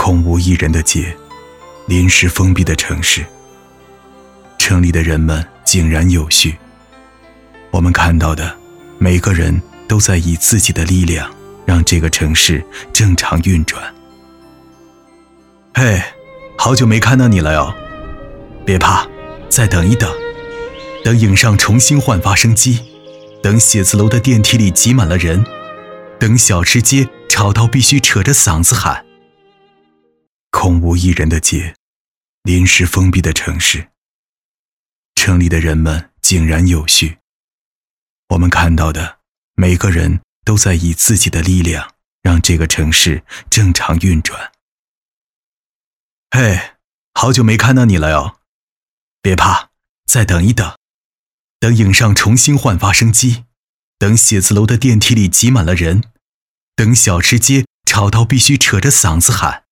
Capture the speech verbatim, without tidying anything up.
空无一人的街，临时封闭的城市，城里的人们井然有序。我们看到的，每个人都在以自己的力量让这个城市正常运转。嘿，好久没看到你了哟！别怕，再等一等，等影上重新换发声机，等写字楼的电梯里挤满了人，等小吃街吵到必须扯着嗓子喊。空无一人的街，临时封闭的城市，城里的人们井然有序。我们看到的，每个人都在以自己的力量让这个城市正常运转。嘿，好久没看到你了哟！别怕，再等一等，等影上重新换发声机，等写字楼的电梯里挤满了人，等小吃街吵到必须扯着嗓子喊。